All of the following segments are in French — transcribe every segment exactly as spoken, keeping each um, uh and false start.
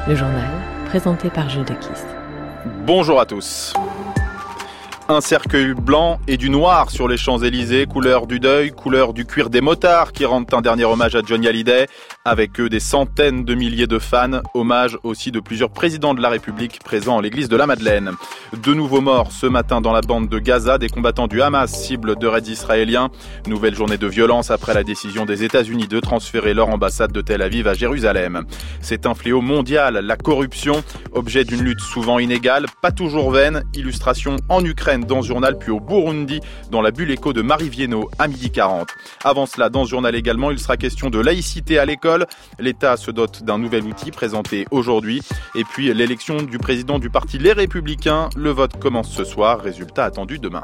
Le journal, présenté par Jules de Kiss. Bonjour à tous. Un cercueil blanc et du noir sur les Champs-Élysées, couleur du deuil, couleur du cuir des motards qui rendent un dernier hommage à Johnny Hallyday. Avec eux, des centaines de milliers de fans, hommage aussi de plusieurs présidents de la République présents à l'église de la Madeleine. De nouveaux morts ce matin dans la bande de Gaza, des combattants du Hamas, cible de raids israéliens. Nouvelle journée de violence après la décision des États-Unis de transférer leur ambassade de Tel Aviv à Jérusalem. C'est un fléau mondial, la corruption, objet d'une lutte souvent inégale, pas toujours vaine. Illustration en Ukraine dans ce journal, puis au Burundi, dans la bulle écho de Marie Viennot à midi quarante. Avant cela, dans ce journal également, il sera question de laïcité à l'école. L'État se dote d'un nouvel outil présenté aujourd'hui. Et puis l'élection du président du parti Les Républicains. Le vote commence ce soir, résultat attendu demain.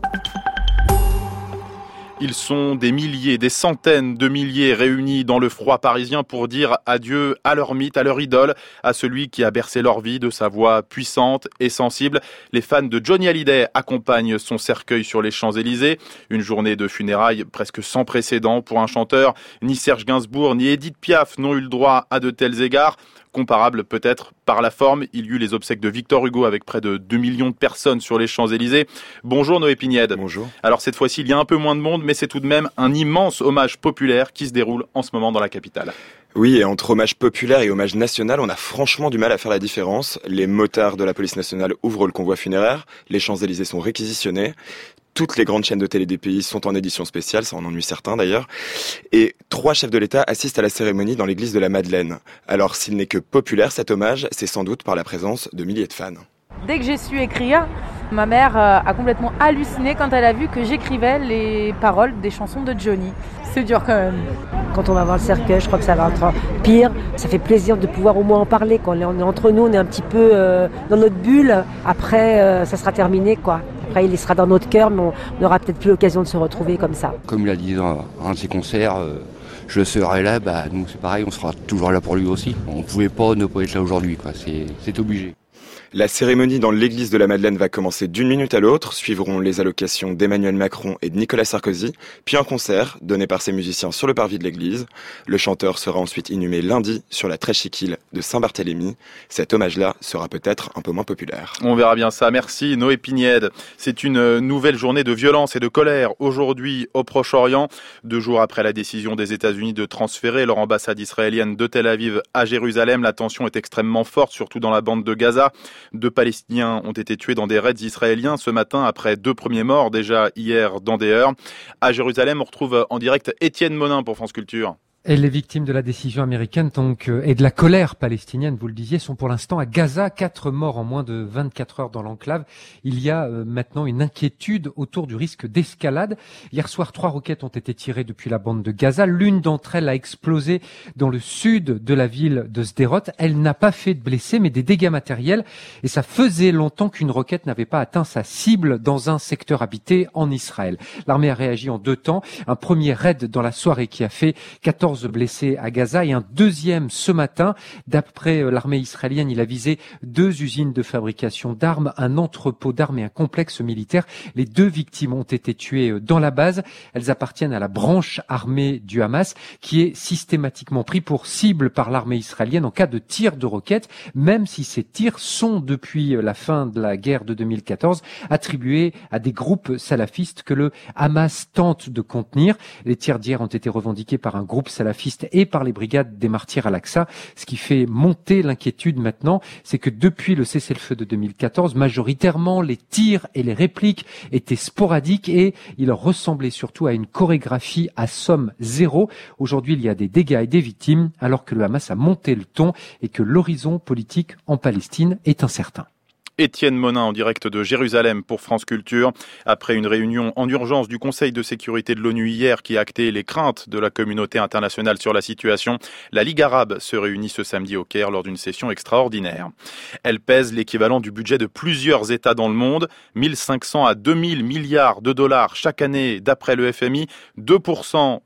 Ils sont des milliers, des centaines de milliers réunis dans le froid parisien pour dire adieu à leur mythe, à leur idole, à celui qui a bercé leur vie de sa voix puissante et sensible. Les fans de Johnny Hallyday accompagnent son cercueil sur les Champs-Élysées. Une journée de funérailles presque sans précédent pour un chanteur. Ni Serge Gainsbourg ni Édith Piaf n'ont eu le droit à de tels égards. Comparable peut-être par la forme, il y eut les obsèques de Victor Hugo avec près de deux millions de personnes sur les Champs-Élysées. Bonjour Noé Pignède. Bonjour. Alors cette fois-ci, il y a un peu moins de monde, mais c'est tout de même un immense hommage populaire qui se déroule en ce moment dans la capitale. Oui, et entre hommage populaire et hommage national, on a franchement du mal à faire la différence. Les motards de la police nationale ouvrent le convoi funéraire, les Champs-Élysées sont réquisitionnés. Toutes les grandes chaînes de télé des pays sont en édition spéciale, ça en ennuie certains d'ailleurs. Et trois chefs de l'État assistent à la cérémonie dans l'église de la Madeleine. Alors s'il n'est que populaire cet hommage, c'est sans doute par la présence de milliers de fans. Dès que j'ai su écrire, ma mère a complètement halluciné quand elle a vu que j'écrivais les paroles des chansons de Johnny. C'est dur quand même. Quand on va voir le cercueil, je crois que ça va être pire. Ça fait plaisir de pouvoir au moins en parler. Quand on est entre nous, on est un petit peu euh, dans notre bulle. Après, euh, ça sera terminé, quoi. Après, il sera dans notre cœur, mais on n'aura peut-être plus l'occasion de se retrouver comme ça. Comme il a dit dans un de ses concerts, euh, je serai là, bah, nous c'est pareil, on sera toujours là pour lui aussi. On ne pouvait pas ne pas être là aujourd'hui, quoi. C'est, c'est obligé. La cérémonie dans l'église de la Madeleine va commencer d'une minute à l'autre. Suivront les allocations d'Emmanuel Macron et de Nicolas Sarkozy, puis un concert donné par ses musiciens sur le parvis de l'église. Le chanteur sera ensuite inhumé lundi sur la très chic île de Saint-Barthélemy. Cet hommage-là sera peut-être un peu moins populaire. On verra bien ça. Merci Noé Pignède. C'est une nouvelle journée de violence et de colère aujourd'hui au Proche-Orient. Deux jours après la décision des États-Unis de transférer leur ambassade israélienne de Tel Aviv à Jérusalem, la tension est extrêmement forte, surtout dans la bande de Gaza. Deux Palestiniens ont été tués dans des raids israéliens ce matin après deux premiers morts déjà hier dans des heurts. À Jérusalem, on retrouve en direct Étienne Monin pour France Culture. Et les victimes de la décision américaine donc, euh, et de la colère palestinienne, vous le disiez, sont pour l'instant à Gaza. Quatre morts en moins de vingt-quatre heures dans l'enclave. Il y a euh, maintenant une inquiétude autour du risque d'escalade. Hier soir, trois roquettes ont été tirées depuis la bande de Gaza. L'une d'entre elles a explosé dans le sud de la ville de Sderot. Elle n'a pas fait de blessés, mais des dégâts matériels. Et ça faisait longtemps qu'une roquette n'avait pas atteint sa cible dans un secteur habité en Israël. L'armée a réagi en deux temps. Un premier raid dans la soirée qui a fait quatorze blessés à Gaza et un deuxième ce matin. D'après l'armée israélienne, il a visé deux usines de fabrication d'armes, un entrepôt d'armes et un complexe militaire. Les deux victimes ont été tuées dans la base. Elles appartiennent à la branche armée du Hamas qui est systématiquement pris pour cible par l'armée israélienne en cas de tir de roquettes, même si ces tirs sont depuis la fin de la guerre de deux mille quatorze attribués à des groupes salafistes que le Hamas tente de contenir. Les tirs d'hier ont été revendiqués par un groupe salafiste et par les brigades des martyrs al-Aqsa. Ce qui fait monter l'inquiétude maintenant, c'est que depuis le cessez-le-feu de deux mille quatorze, majoritairement, les tirs et les répliques étaient sporadiques et ils ressemblaient surtout à une chorégraphie à somme zéro. Aujourd'hui, il y a des dégâts et des victimes, alors que le Hamas a monté le ton et que l'horizon politique en Palestine est incertain. Étienne Monin en direct de Jérusalem pour France Culture. Après une réunion en urgence du Conseil de sécurité de l'ONU hier qui a acté les craintes de la communauté internationale sur la situation, la Ligue arabe se réunit ce samedi au Caire lors d'une session extraordinaire. Elle pèse l'équivalent du budget de plusieurs États dans le monde, mille cinq cents à deux mille milliards de dollars chaque année d'après le F M I, deux pour cent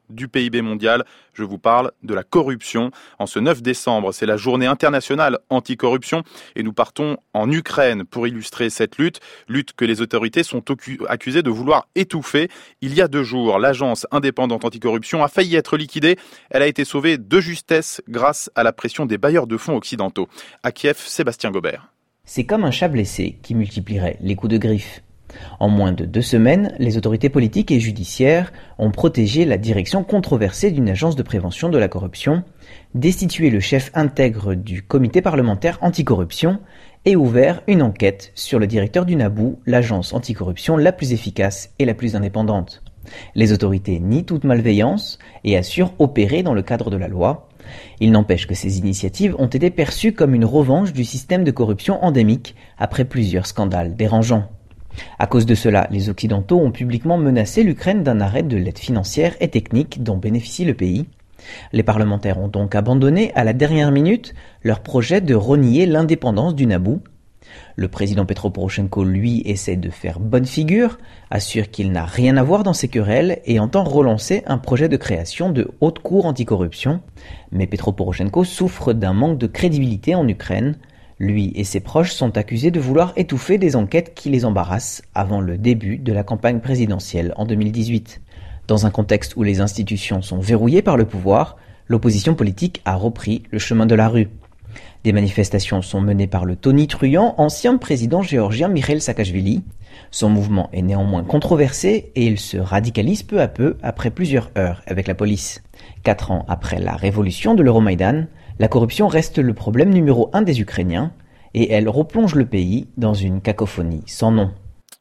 du P I B mondial. Je vous parle de la corruption. En ce neuf décembre, c'est la journée internationale anticorruption et nous partons en Ukraine pour illustrer cette lutte, lutte que les autorités sont accusées de vouloir étouffer. Il y a deux jours, l'agence indépendante anticorruption a failli être liquidée. Elle a été sauvée de justesse grâce à la pression des bailleurs de fonds occidentaux. À Kiev, Sébastien Gobert. C'est comme un chat blessé qui multiplierait les coups de griffe. En moins de deux semaines, les autorités politiques et judiciaires ont protégé la direction controversée d'une agence de prévention de la corruption, destitué le chef intègre du comité parlementaire anticorruption et ouvert une enquête sur le directeur du Naboo, l'agence anticorruption la plus efficace et la plus indépendante. Les autorités nient toute malveillance et assurent opérer dans le cadre de la loi. Il n'empêche que ces initiatives ont été perçues comme une revanche du système de corruption endémique après plusieurs scandales dérangeants. À cause de cela, les Occidentaux ont publiquement menacé l'Ukraine d'un arrêt de l'aide financière et technique dont bénéficie le pays. Les parlementaires ont donc abandonné à la dernière minute leur projet de renier l'indépendance du Naboo. Le président Petro Poroshenko, lui, essaie de faire bonne figure, assure qu'il n'a rien à voir dans ces querelles et entend relancer un projet de création de haute cour anticorruption. Mais Petro Poroshenko souffre d'un manque de crédibilité en Ukraine. Lui et ses proches sont accusés de vouloir étouffer des enquêtes qui les embarrassent avant le début de la campagne présidentielle en deux mille dix-huit. Dans un contexte où les institutions sont verrouillées par le pouvoir, l'opposition politique a repris le chemin de la rue. Des manifestations sont menées par le tonitruant ancien président géorgien Mikhail Saakashvili. Son mouvement est néanmoins controversé et il se radicalise peu à peu après plusieurs heures avec la police. Quatre ans après la révolution de l'Euromaïdan, la corruption reste le problème numéro un des Ukrainiens et elle replonge le pays dans une cacophonie sans nom.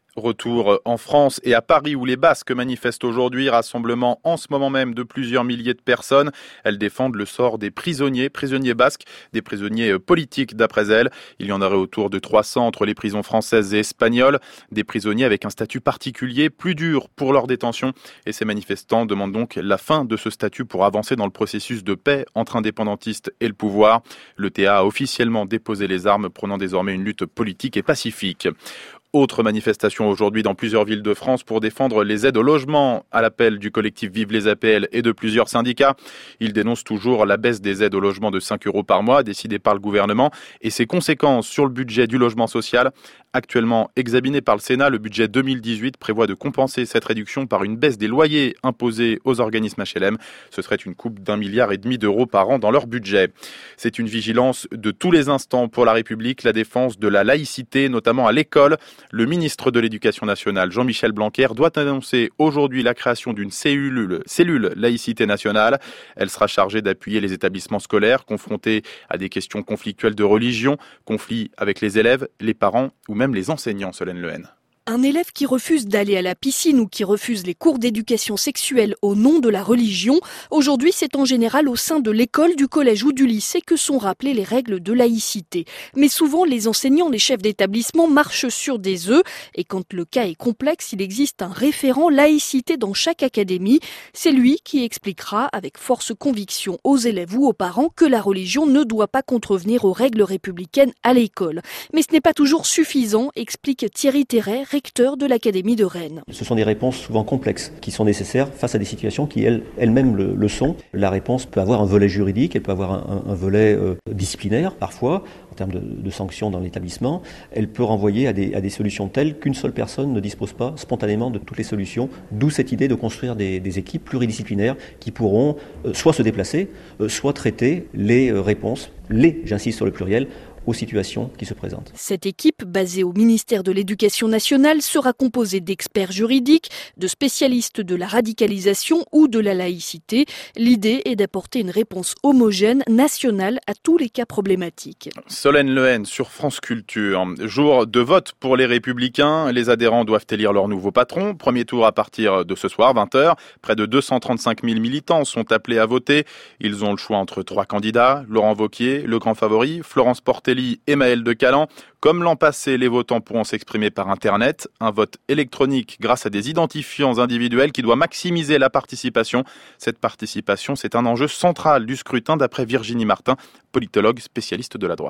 Retour en France et à Paris où les Basques manifestent aujourd'hui, rassemblement en ce moment même de plusieurs milliers de personnes. Elles défendent le sort des prisonniers, prisonniers basques, des prisonniers politiques d'après elles. Il y en aurait autour de trois cents entre les prisons françaises et espagnoles, des prisonniers avec un statut particulier, plus dur pour leur détention. Et ces manifestants demandent donc la fin de ce statut pour avancer dans le processus de paix entre indépendantistes et le pouvoir. Le T A a officiellement déposé les armes, prônant désormais une lutte politique et pacifique. Autre manifestation aujourd'hui dans plusieurs villes de France pour défendre les aides au logement à l'appel du collectif Vive les A P L et de plusieurs syndicats. Ils dénoncent toujours la baisse des aides au logement de cinq euros par mois décidée par le gouvernement et ses conséquences sur le budget du logement social. Actuellement examiné par le Sénat, le budget deux mille dix-huit prévoit de compenser cette réduction par une baisse des loyers imposés aux organismes H L M. Ce serait une coupe d'un milliard et demi d'euros par an dans leur budget. C'est une vigilance de tous les instants pour la République, la défense de la laïcité, notamment à l'école. Le ministre de l'Éducation nationale, Jean-Michel Blanquer, doit annoncer aujourd'hui la création d'une cellule, cellule laïcité nationale. Elle sera chargée d'appuyer les établissements scolaires confrontés à des questions conflictuelles de religion, conflits avec les élèves, les parents ou même les enseignants, Solène Lehen. Un élève qui refuse d'aller à la piscine ou qui refuse les cours d'éducation sexuelle au nom de la religion, aujourd'hui c'est en général au sein de l'école, du collège ou du lycée que sont rappelées les règles de laïcité. Mais souvent les enseignants, les chefs d'établissement marchent sur des œufs et quand le cas est complexe, il existe un référent laïcité dans chaque académie. C'est lui qui expliquera avec force conviction aux élèves ou aux parents que la religion ne doit pas contrevenir aux règles républicaines à l'école. Mais ce n'est pas toujours suffisant, explique Thierry Terret, recteur de l'Académie de Rennes. Ce sont des réponses souvent complexes qui sont nécessaires face à des situations qui elles, elles-mêmes le, le sont. La réponse peut avoir un volet juridique, elle peut avoir un, un volet euh, disciplinaire parfois, en termes de, de sanctions dans l'établissement. Elle peut renvoyer à des, à des solutions telles qu'une seule personne ne dispose pas spontanément de toutes les solutions, d'où cette idée de construire des, des équipes pluridisciplinaires qui pourront euh, soit se déplacer, euh, soit traiter les euh, réponses, les, j'insiste sur le pluriel, aux situations qui se présentent. Cette équipe, basée au ministère de l'Éducation nationale, sera composée d'experts juridiques, de spécialistes de la radicalisation ou de la laïcité. L'idée est d'apporter une réponse homogène, nationale, à tous les cas problématiques. Solène Lehen sur France Culture. Jour de vote pour les Républicains. Les adhérents doivent élire leur nouveau patron. Premier tour à partir de ce soir, vingt heures. Près de deux cent trente-cinq mille militants sont appelés à voter. Ils ont le choix entre trois candidats. Laurent Wauquiez, le grand favori, Florence Portelli et Maël de Calan. Comme l'an passé, les votants pourront s'exprimer par Internet. Un vote électronique grâce à des identifiants individuels qui doit maximiser la participation. Cette participation, c'est un enjeu central du scrutin d'après Virginie Martin, politologue spécialiste de la droite.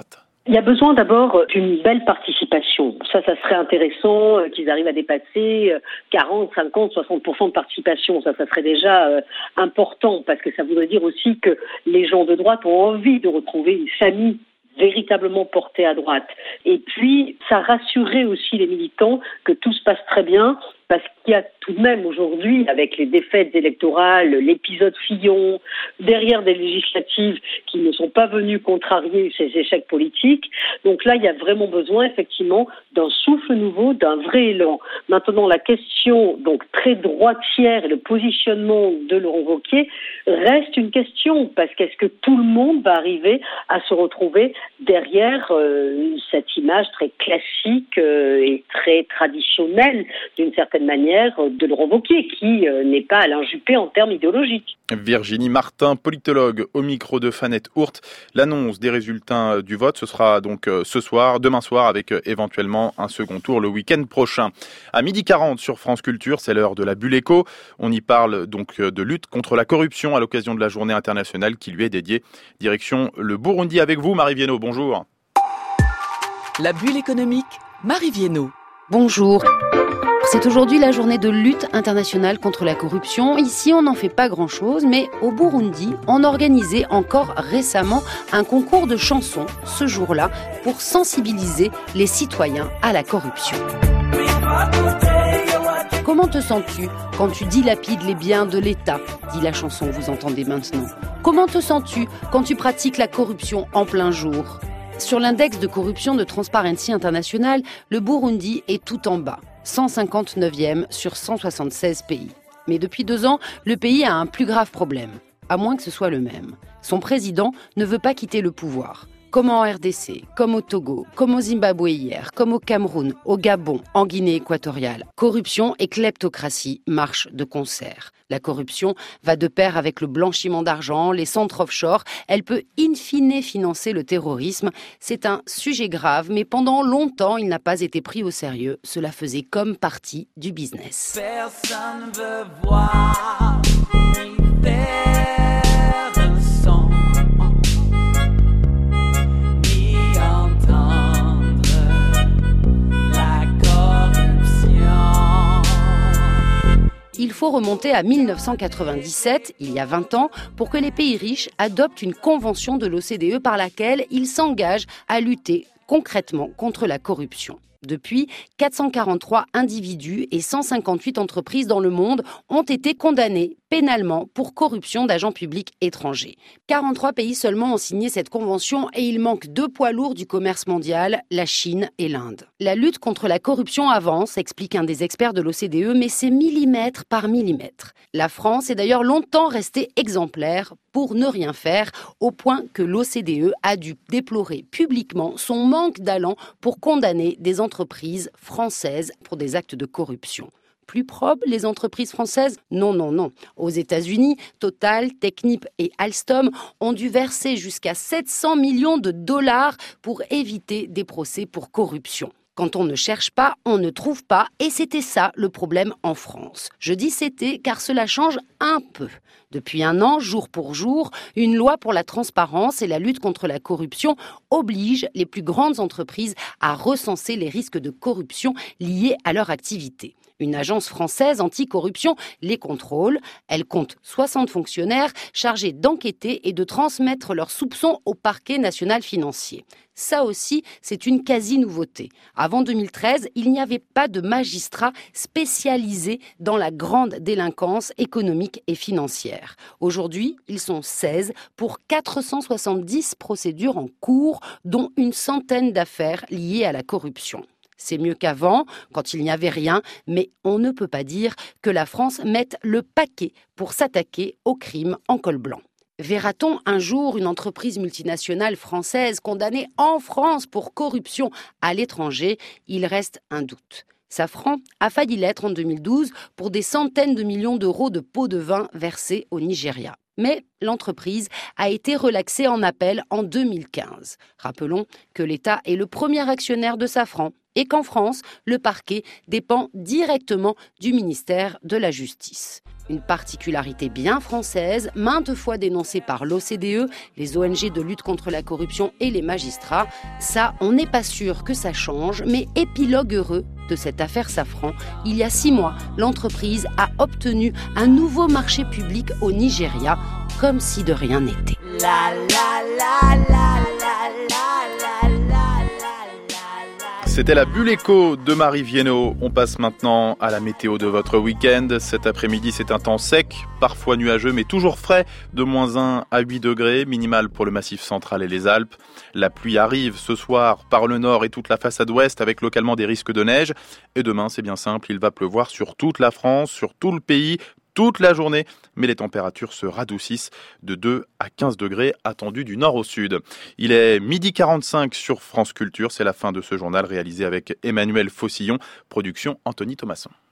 Il y a besoin d'abord d'une belle participation. Ça, ça serait intéressant euh, qu'ils arrivent à dépasser euh, quarante, cinquante, soixante pour cent de participation. Ça, ça serait déjà euh, important parce que ça voudrait dire aussi que les gens de droite ont envie de retrouver une famille véritablement portée à droite. Et puis, ça rassurait aussi les militants que tout se passe très bien parce qu'il y a tout de même aujourd'hui, avec les défaites électorales, l'épisode Fillon, derrière des législatives qui ne sont pas venues contrarier ces échecs politiques. Donc là, il y a vraiment besoin, effectivement, d'un souffle nouveau, d'un vrai élan. Maintenant, la question, donc, très droitière et le positionnement de Laurent Wauquiez reste une question, parce qu'est-ce que tout le monde va arriver à se retrouver derrière euh, cette image très classique euh, et très traditionnelle, d'une certaine manière, de Laurent Wauquiez, qui euh, n'est pas Alain Juppé en termes idéologiques. Virginie Martin, politologue, au micro de Fanette Hourt. L'annonce des résultats du vote, ce sera donc ce soir, demain soir, avec éventuellement un second tour le week-end prochain. À midi quarante sur France Culture, c'est l'heure de la Bulle Éco. On y parle donc de lutte contre la corruption à l'occasion de la journée internationale qui lui est dédiée. Direction le Burundi avec vous, Marie Viennot. Bonjour. La Bulle économique, Marie Viennot. Bonjour. C'est aujourd'hui la journée de lutte internationale contre la corruption. Ici, on n'en fait pas grand-chose, mais au Burundi, on organisait encore récemment un concours de chansons ce jour-là pour sensibiliser les citoyens à la corruption. Comment te sens-tu quand tu dilapides les biens de l'État, dit la chanson, vous entendez maintenant. Comment te sens-tu quand tu pratiques la corruption en plein jour ? Sur l'index de corruption de Transparency International, le Burundi est tout en bas, cent cinquante-neuvième sur cent soixante-seize pays. Mais depuis deux ans, le pays a un plus grave problème, à moins que ce soit le même. Son président ne veut pas quitter le pouvoir. Comme en R D C, comme au Togo, comme au Zimbabwe hier, comme au Cameroun, au Gabon, en Guinée équatoriale. Corruption et kleptocratie marchent de concert. La corruption va de pair avec le blanchiment d'argent, les centres offshore. Elle peut in fine financer le terrorisme. C'est un sujet grave, mais pendant longtemps, il n'a pas été pris au sérieux. Cela faisait comme partie du business. Personne veut voir ni faire un son. Il faut remonter à mille neuf cent quatre-vingt-dix-sept, il y a vingt ans, pour que les pays riches adoptent une convention de l'O C D E par laquelle ils s'engagent à lutter concrètement contre la corruption. Depuis, quatre cent quarante-trois individus et cent cinquante-huit entreprises dans le monde ont été condamnés pénalement pour corruption d'agents publics étrangers. quarante-trois pays seulement ont signé cette convention et il manque deux poids lourds du commerce mondial, la Chine et l'Inde. La lutte contre la corruption avance, explique un des experts de l'O C D E, mais c'est millimètre par millimètre. La France est d'ailleurs longtemps restée exemplaire pour ne rien faire, au point que l'O C D E a dû déplorer publiquement son manque d'allant pour condamner des entreprises françaises pour des actes de corruption. Plus probes, les entreprises françaises ? Non, non, non. Aux États-Unis, Total, Technip et Alstom ont dû verser jusqu'à sept cents millions de dollars pour éviter des procès pour corruption. Quand on ne cherche pas, on ne trouve pas, et c'était ça le problème en France. Je dis c'était car cela change un peu. Depuis un an, jour pour jour, une loi pour la transparence et la lutte contre la corruption oblige les plus grandes entreprises à recenser les risques de corruption liés à leur activité. Une agence française anticorruption les contrôle. Elle compte soixante fonctionnaires chargés d'enquêter et de transmettre leurs soupçons au parquet national financier. Ça aussi, c'est une quasi-nouveauté. Avant deux mille treize, il n'y avait pas de magistrats spécialisés dans la grande délinquance économique et financière. Aujourd'hui, ils sont seize pour quatre cent soixante-dix procédures en cours, dont une centaine d'affaires liées à la corruption. C'est mieux qu'avant, quand il n'y avait rien, mais on ne peut pas dire que la France mette le paquet pour s'attaquer au crime en col blanc. Verra-t-on un jour une entreprise multinationale française condamnée en France pour corruption à l'étranger ? Il reste un doute. Safran a failli l'être en deux mille douze pour des centaines de millions d'euros de pots de vin versés au Nigeria. Mais l'entreprise a été relaxée en appel en deux mille quinze. Rappelons que l'État est le premier actionnaire de Safran et qu'en France, le parquet dépend directement du ministère de la Justice. Une particularité bien française, maintes fois dénoncée par l'O C D E, les O N G de lutte contre la corruption et les magistrats. Ça, on n'est pas sûr que ça change, mais épilogue heureux de cette affaire Safran. Il y a six mois, l'entreprise a obtenu un nouveau marché public au Nigeria, comme si de rien n'était. La, la, la, la, la, la, la, la. C'était la bulle écho de Marie Viennot. On passe maintenant à la météo de votre week-end. Cet après-midi, c'est un temps sec, parfois nuageux, mais toujours frais, de moins un à huit degrés, minimal pour le Massif central et les Alpes. La pluie arrive ce soir par le nord et toute la façade ouest, avec localement des risques de neige. Et demain, c'est bien simple, il va pleuvoir sur toute la France, sur tout le pays, toute la journée, mais les températures se radoucissent de deux à quinze degrés attendus du nord au sud. Il est midi quarante-cinq sur France Culture, c'est la fin de ce journal réalisé avec Emmanuel Faucillon, production Anthony Thomasson.